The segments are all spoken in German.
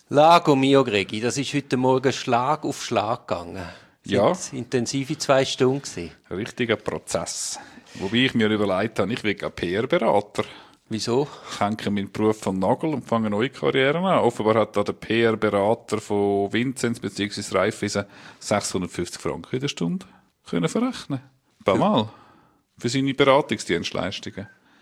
Lago mio Gregi, das ist heute Morgen Schlag auf Schlag gegangen. Ja. Intensive 2 Stunden gewesen. Richtiger Prozess. Wobei ich mir überlegt habe, ich will ein PR-Berater. Wieso? Ich hänge meinen Beruf von Nagel und fange eine neue Karriere an. Offenbar hat da der PR-Berater von Vinzenz bzw. Raiffeisen 650 Franken in der Stunde können verrechnen. Ein paar Mal. Für seine Beratungsdienstleistungen.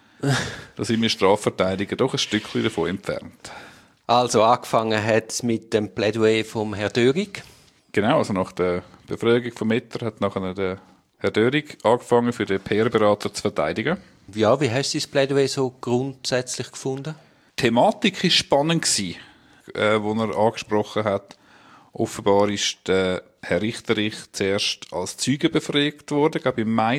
Da sind wir Strafverteidiger doch ein Stückchen davon entfernt. Also angefangen hat es mit dem Plädoyer vom Herrn Dörig. Genau, also nach der Befragung vom Metter hat nachher der Herr Dörig angefangen, für den PR-Berater zu verteidigen. Ja, wie hast du das Plädoyer so grundsätzlich gefunden? Die Thematik war spannend, die er angesprochen hat. Offenbar ist der Herr Richterich zuerst als Zeuge befragt worden, glaube im Mai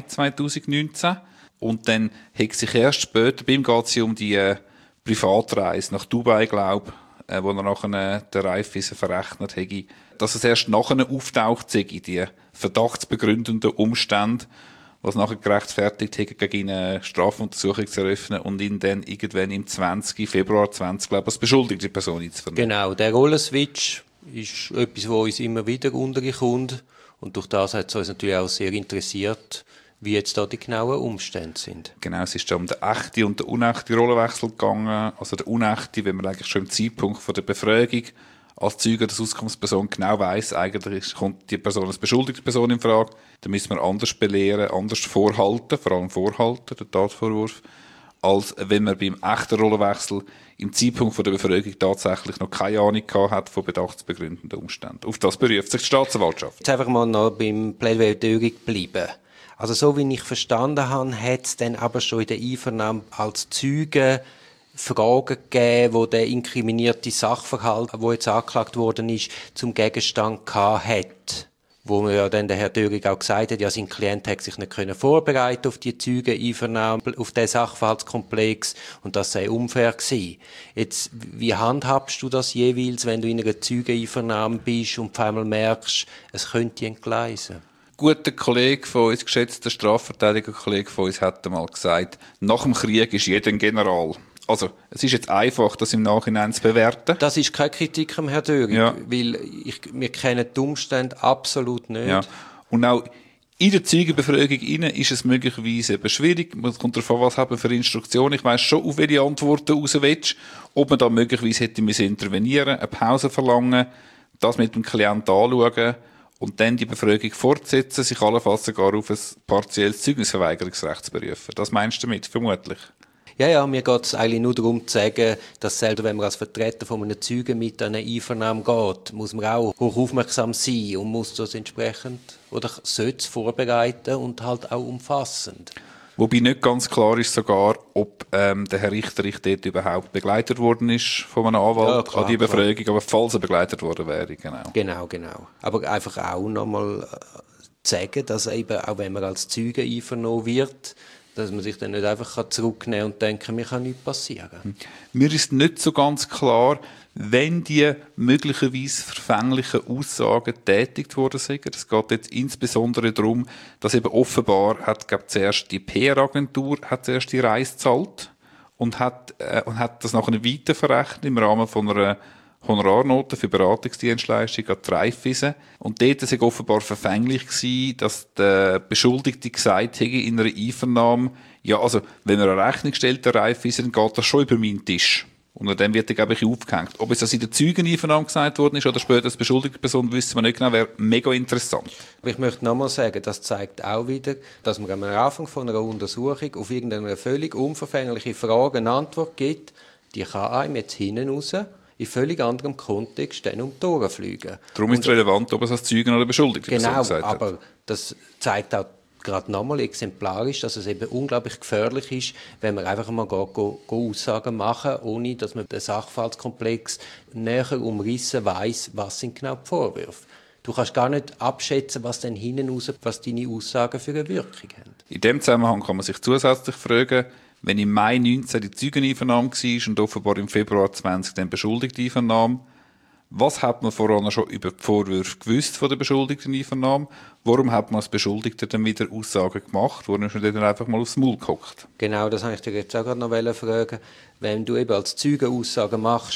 2019. Und dann hat sich erst später, bei ihm geht es um die Privatreise nach Dubai, glaube ich, wo er nachher der Raiffeisen verrechnet hätte, dass es erst nachher auftaucht sei, die verdachtsbegründenden Umstände, was nachher gerechtfertigt hätte, gegen ihn eine Strafuntersuchung zu eröffnen und ihn dann irgendwann im Februar 20, glaube ich, als beschuldigte Person einzuvernehmen. Genau, der Rollenswitch ist etwas, was uns immer wieder unterkommt. Und durch das hat es uns natürlich auch sehr interessiert, wie jetzt da die genauen Umstände sind. Genau, es ist da um den echten und den unechten Rollenwechsel gegangen. Also der unechte, wenn man eigentlich schon im Zeitpunkt von der Befragung als Zeuge der Auskunftsperson genau weiss, eigentlich kommt die Person als beschuldigte Person in Frage, dann müssen wir anders belehren, anders vorhalten, vor allem vorhalten, der Tatvorwurf, als wenn man beim echten Rollenwechsel im Zeitpunkt von der Befragung tatsächlich noch keine Ahnung gehabt hat von bedachtsbegründenden Umständen. Auf das beruft sich die Staatsanwaltschaft. Jetzt einfach mal noch beim Plädoyer Dörig bleiben. Also so wie ich verstanden habe, hat es dann aber schon in der Einvernahme als Zeuge Fragen gegeben, wo der inkriminierte Sachverhalt, wo jetzt angeklagt worden ist, zum Gegenstand gehabt hat. Wo mir ja dann der Herr Dörig auch gesagt hat, ja, sein Klient hat sich nicht vorbereiten auf die Zeugeneinvernahme, auf den Sachverhaltskomplex und das sei unfair gewesen. Jetzt, wie handhabst du das jeweils, wenn du in einer Zeugeneinvernahme bist und auf einmal merkst, es könnte entgleisen? Guter Kollege von uns, geschätzter Strafverteidiger-Kollege von uns, hat einmal gesagt, nach dem Krieg ist jeder ein General. Also, es ist jetzt einfach, das im Nachhinein zu bewerten. Das ist keine Kritik am Herrn Dörig, ja. Weil wir kennen die Umstände absolut nicht. Ja. Und auch in der Zeugenbefragung ist es möglicherweise eben schwierig. Man kommt darauf an, was haben wir für Instruktionen. Ich weiss schon, auf welche Antworten raus willst. Ob man da möglicherweise hätte intervenieren, eine Pause verlangen, das mit dem Klienten anschauen und dann die Befragung fortsetzen, sich allenfalls sogar auf ein partielles Zeugnisverweigerungsrecht zu berufen. Das meinst du damit, vermutlich? Ja, mir geht es eigentlich nur darum zu sagen, dass selber wenn man als Vertreter von einem Zeugen mit einer Einvernahme geht, muss man auch hoch aufmerksam sein und muss das entsprechend oder sollte es vorbereiten und halt auch umfassend. Wobei nicht ganz klar ist sogar, ob der Herr Richterich dort überhaupt begleitet worden ist von einem Anwalt an die Befragung, aber falls er begleitet worden wäre, genau. Genau. Aber einfach auch nochmal sagen, dass eben, auch wenn man als Zeuge einvernommen wird, dass man sich dann nicht einfach zurücknehmen kann und denken, mir kann nichts passieren. Mir ist nicht so ganz klar, wenn die möglicherweise verfänglichen Aussagen tätigt worden sind. Es geht jetzt insbesondere darum, dass eben offenbar zuerst die PR-Agentur zuerst die Reise gezahlt und hat das nachher weiterverrechnet im Rahmen von einer Honorarnote für Beratungsdienstleistung an die Raiffeisen. Und dort war es offenbar verfänglich gewesen, dass der Beschuldigte gesagt hätte in einer Einvernahme, ja, also, wenn er eine Rechnung stellt, der Raiffeisen, dann geht das schon über meinen Tisch. Und dann wird er, glaube ich, aufgehängt. Ob es das in der Zeugeneinvernahme gesagt worden ist oder später als beschuldigte Person, wissen wir nicht genau, wäre mega interessant. Aber ich möchte nochmal sagen, das zeigt auch wieder, dass man am Anfang von einer Untersuchung auf irgendeine völlig unverfängliche Frage eine Antwort gibt, die kann einem jetzt hinten raus in völlig anderem Kontext dann um die Ohren fliegen. Darum ist es relevant, ob es als Zeugen oder beschuldigte Person gesagt hat. Genau, aber das zeigt auch gerade nochmal exemplarisch, dass es eben unglaublich gefährlich ist, wenn man einfach mal Aussagen machen, ohne dass man den Sachverhaltskomplex näher umrissen weiss, was sind genau die Vorwürfe. Du kannst gar nicht abschätzen, was dann hinten raus, was deine Aussagen für eine Wirkung haben. In dem Zusammenhang kann man sich zusätzlich fragen, wenn im Mai 19 die Zeugeneinvernahme war und offenbar im Februar 20 dann beschuldigte Einvernahme, was hat man voran schon über die Vorwürfe gewusst von der beschuldigten Einvernahme? Warum hat man als Beschuldigter dann wieder Aussagen gemacht? Warum ist man dann einfach mal aufs Maul gehockt? Genau, das wollte ich dir jetzt auch gerade noch fragen. Wenn du eben als Zeuge Aussagen machst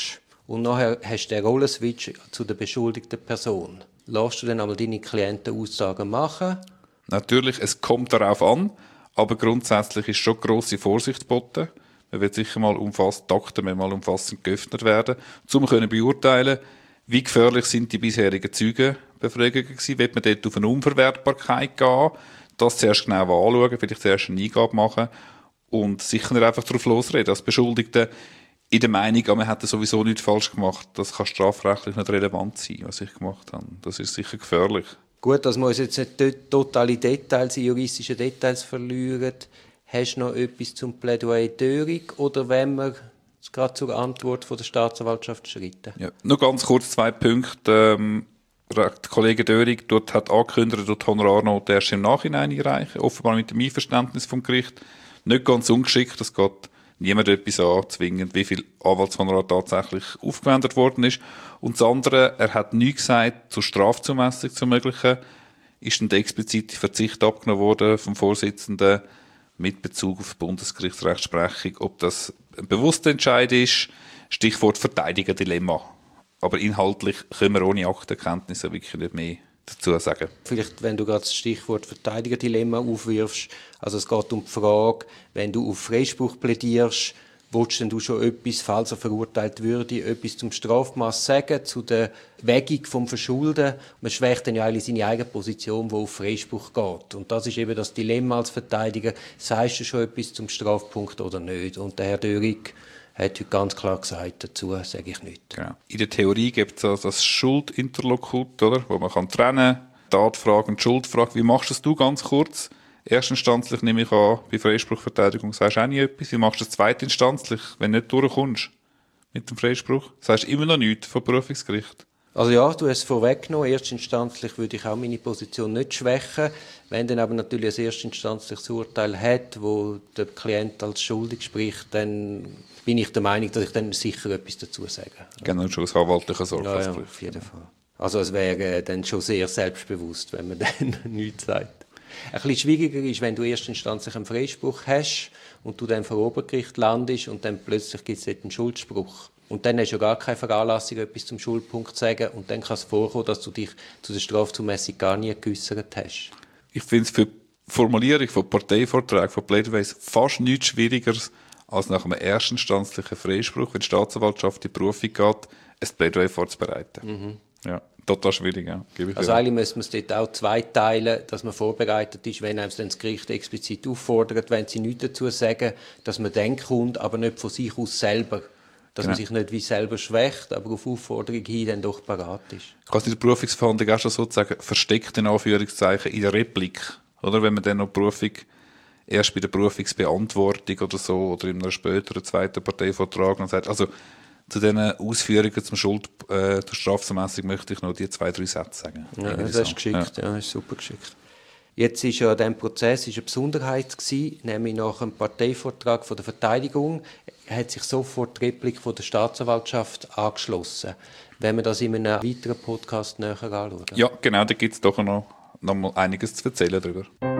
und nachher hast du den Rollenswitch zu der beschuldigten Person. Lässt du dann einmal deine Klienten Aussagen machen? Natürlich, es kommt darauf an, aber grundsätzlich ist schon grosse Vorsicht geboten. Man wird sicher mal die Akten mal umfassend geöffnet werden, um zu beurteilen, wie gefährlich sind die bisherigen Zeugenbefragungen gewesen. Wird man dort auf eine Unverwertbarkeit gehen, das zuerst genau anschauen, vielleicht zuerst eine Eingabe machen und sicher nicht einfach darauf losreden. Als Beschuldigte in der Meinung, man hätte sowieso nichts falsch gemacht, das kann strafrechtlich nicht relevant sein, was ich gemacht habe. Das ist sicher gefährlich. Gut, dass wir uns jetzt nicht totale Details, juristische Details verlieren. Hast du noch etwas zum Plädoyer Döring oder wenn wir gerade zur Antwort von der Staatsanwaltschaft schreiten? Ja, nur ganz kurz 2 Punkte. Der Kollege Döring hat angekündigt, die Honorarnote erst im Nachhinein einreichen, offenbar mit dem Einverständnis vom Gericht. Nicht ganz ungeschickt, das geht niemand etwas an, zwingend, wie viel Anwaltshonorar tatsächlich aufgewendet worden ist. Und das andere, er hat nichts gesagt zur Strafzumessung, zur möglichen. Ist dann der explizite Verzicht abgenommen worden vom Vorsitzenden mit Bezug auf die Bundesgerichtsrechtsprechung, ob das ein bewusster Entscheid ist, Stichwort Verteidigerdilemma. Aber inhaltlich können wir ohne Aktenkenntnisse wirklich nicht mehr dazu sagen. Vielleicht, wenn du gerade das Stichwort Verteidigerdilemma aufwirfst, also es geht um die Frage, wenn du auf Freispruch plädierst, willst denn du schon etwas, falls er verurteilt würde, etwas zum Strafmaß sagen, zu der Wägung vom Verschulden? Man schwächt dann ja eigentlich seine eigene Position, die auf Freispruch geht. Und das ist eben das Dilemma als Verteidiger. Sagst du schon etwas zum Strafpunkt oder nicht? Und der Herr Döring hat heute ganz klar gesagt, dazu sage ich nichts. Genau. In der Theorie gibt es das Schuldinterlokut, oder? Wo man kann trennen, Tatfrage und Schuldfrage. Wie machst du das ganz kurz? Erstinstanzlich nehme ich an, bei Freispruchverteidigung sagst du auch nie etwas. Wie machst du das zweitinstanzlich, wenn du nicht durchkommst mit dem Freispruch? Sagst du immer noch nichts vom Berufungsgericht? Also ja, du hast es vorweggenommen. Erstinstanzlich würde ich auch meine Position nicht schwächen. Wenn dann aber natürlich ein erstinstanzliches Urteil hat, wo der Klient als schuldig spricht, dann bin ich der Meinung, dass ich dann sicher etwas dazu sage. Genau, schon aus anwaltlicher Sorgfaltspflicht. Ja, auf jeden Fall. Also es wäre dann schon sehr selbstbewusst, wenn man dann nichts sagt. Ein bisschen schwieriger ist, wenn du erstinstanzlich einen Freispruch hast und du dann vor Obergericht landest und dann plötzlich gibt es dort einen Schuldspruch. Und dann hast du ja gar keine Veranlassung, etwas zum Schuldpunkt zu sagen. Und dann kann es vorkommen, dass du dich zu der Strafzumessung gar nie geäussert hast. Ich finde es für die Formulierung von Parteivorträgen, von Plädoyers fast nichts schwieriger als nach einem erstinstanzlichen Freispruch, wenn die Staatsanwaltschaft in die Berufung geht, ein Plädoyer vorzubereiten. Ja, total schwierig, ja. Also eigentlich müssen wir es dort auch zweiteilen, dass man vorbereitet ist, wenn einem dann das Gericht explizit auffordert, wenn sie nichts dazu sagen, dass man dann kommt, aber nicht von sich aus selber. Dass man sich nicht wie selber schwächt, aber auf Aufforderung hin dann doch parat ist. Ich kann in der Berufungsverhandlung auch schon sozusagen versteckt in Anführungszeichen in der Replik. Oder wenn man dann noch die Berufung erst bei der Berufungsbeantwortung oder so oder in einem späteren zweiten Parteivortrag und sagt, also zu diesen Ausführungen zur Strafzumessung möchte ich noch die 2-3 Sätze sagen. Ja, das ist geschickt, ja, das ist super geschickt. Jetzt war ja dieser Prozess eine Besonderheit gewesen, nämlich nach dem Parteivortrag von der Verteidigung hat sich sofort die Replik von der Staatsanwaltschaft angeschlossen. Wenn wir das in einem weiteren Podcast näher anschauen. Ja, genau, da gibt es doch noch mal einiges zu erzählen darüber.